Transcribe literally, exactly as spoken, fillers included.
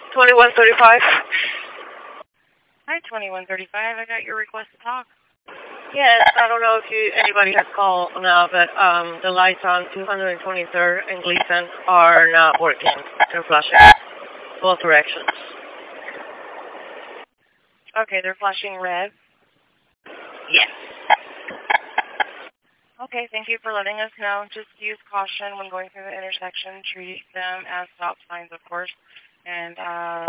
twenty-one thirty-five. Hi, twenty-one thirty-five. I got your request to talk. Yes, I don't know if you, anybody has called now, but um, the lights on two hundred twenty-third and Gleason are not working. They're flashing both directions. Okay, they're flashing red. Yes. Okay, thank you for letting us know. Just use caution when going through the intersection. Treat them as stop signs, of course. And uh,